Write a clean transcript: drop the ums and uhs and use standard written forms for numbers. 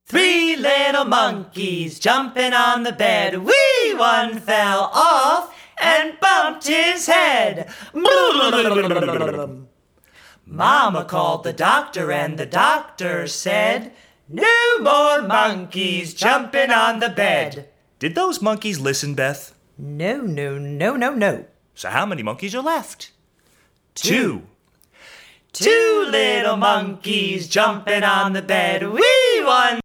Three little monkeys jumping on the bed. Wee! One fell off and bumped his head. Mama called the doctor and the doctor said, "No more monkeys jumping on the bed." Did those monkeys listen, Beth? No. So how many monkeys are left? Two. Two little monkeys jumping on the bed. Wee! One